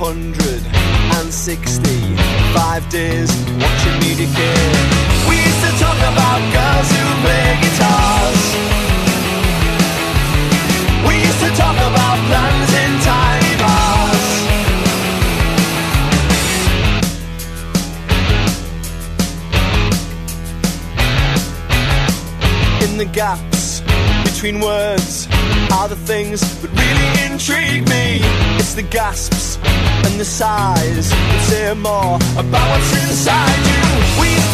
5 days watching me decay. We used to talk about girls who play guitars. We used to talk about plans in tiny bars. In the gaps between words are the things that really intrigue me. It's the gasps and the sighs that say more about what's inside you. We